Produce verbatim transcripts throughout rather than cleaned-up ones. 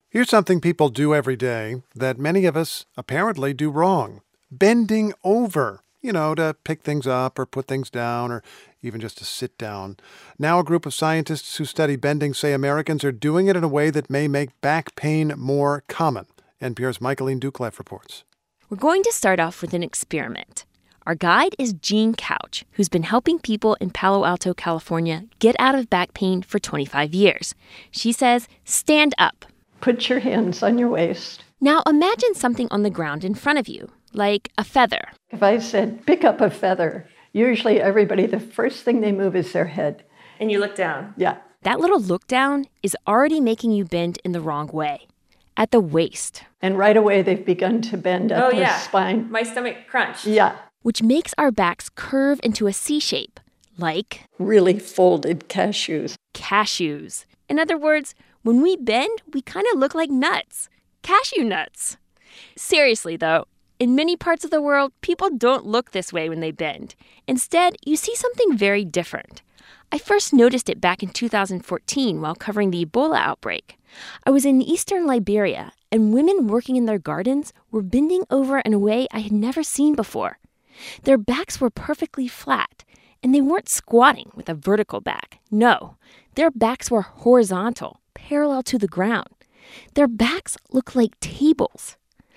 Here's something people do every day that many of us apparently do wrong. Bending over, you know, to pick things up or put things down or even just to sit down. Now a group of scientists who study bending say Americans are doing it in a way that may make back pain more common. N P R's Michaeline Doucleff reports. We're going to start off with an experiment. Our guide is Jean Couch, who's been helping people in Palo Alto, California, get out of back pain for twenty-five years. She says, stand up. Put your hands on your waist. Now imagine something on the ground in front of you, like a feather. If I said, pick up a feather, usually everybody, the first thing they move is their head. And you look down. Yeah. That little look down is already making you bend in the wrong way, at the waist. And right away they've begun to bend at oh, the yeah. spine. My stomach crunched. Yeah. Which makes our backs curve into a C shape, like really folded cashews. Cashews. In other words, when we bend, we kind of look like nuts. Cashew nuts. Seriously, though, in many parts of the world, people don't look this way when they bend. Instead, you see something very different. I first noticed it back in two thousand fourteen while covering the Ebola outbreak. I was in eastern Liberia, and women working in their gardens were bending over in a way I had never seen before. Their backs were perfectly flat, and they weren't squatting with a vertical back. No, their backs were horizontal, parallel to the ground. Their backs looked like tables.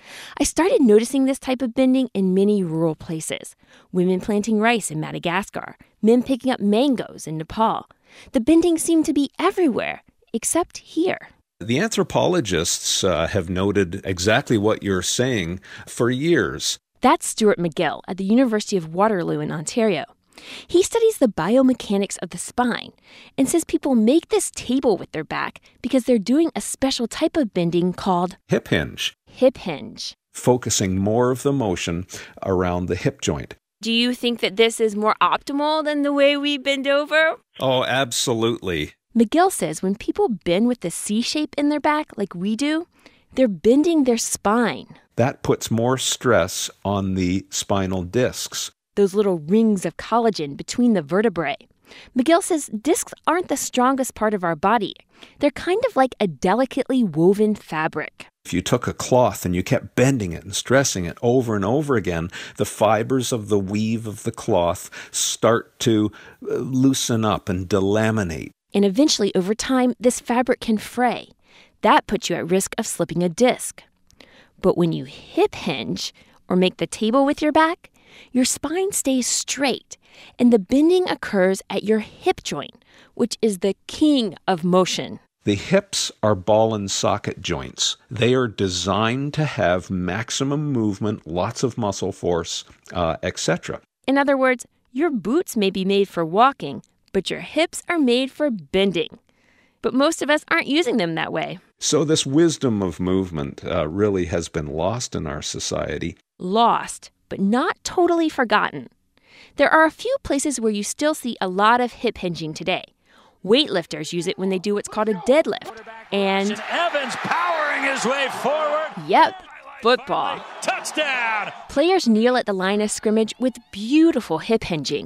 I started noticing this type of bending in many rural places. Women planting rice in Madagascar, men picking up mangoes in Nepal. The bending seemed to be everywhere, except here. The anthropologists uh, have noted exactly what you're saying for years. That's Stuart McGill at the University of Waterloo in Ontario. He studies the biomechanics of the spine and says people make this table with their back because they're doing a special type of bending called hip hinge. Hip hinge. Focusing more of the motion around the hip joint. Do you think that this is more optimal than the way we bend over? Oh, absolutely. McGill says when people bend with the C shape in their back like we do, they're bending their spine. That puts more stress on the spinal discs. Those little rings of collagen between the vertebrae. McGill says discs aren't the strongest part of our body. They're kind of like a delicately woven fabric. If you took a cloth and you kept bending it and stressing it over and over again, the fibers of the weave of the cloth start to loosen up and delaminate. And eventually, over time, this fabric can fray. That puts you at risk of slipping a disc. But when you hip hinge or make the table with your back, your spine stays straight, and the bending occurs at your hip joint, which is the king of motion. The hips are ball and socket joints. They are designed to have maximum movement, lots of muscle force, uh, et cetera. In other words, your boots may be made for walking, but your hips are made for bending. But most of us aren't using them that way. So this wisdom of movement uh, really has been lost in our society. Lost, but not totally forgotten. There are a few places where you still see a lot of hip hinging today. Weightlifters use it when they do what's called a deadlift. And Evans powering his way forward. Yep, football. Touchdown! Players kneel at the line of scrimmage with beautiful hip hinging.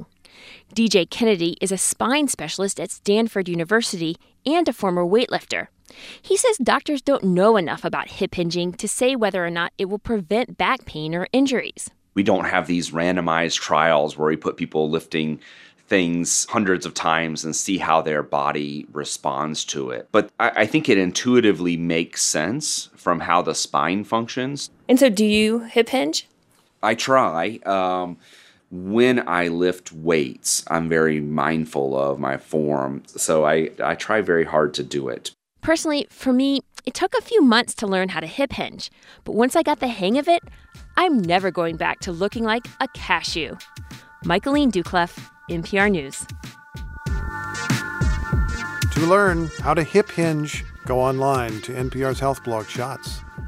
D J Kennedy is a spine specialist at Stanford University and a former weightlifter. He says doctors don't know enough about hip hinging to say whether or not it will prevent back pain or injuries. We don't have these randomized trials where we put people lifting things hundreds of times and see how their body responds to it. But I, I think it intuitively makes sense from how the spine functions. And so do you hip hinge? I try. Um, when I lift weights, I'm very mindful of my form. So I, I try very hard to do it. Personally, for me, it took a few months to learn how to hip hinge. But once I got the hang of it, I'm never going back to looking like a cashew. Michaeline Doucleff, N P R News. To learn how to hip hinge, go online to N P R's health blog Shots.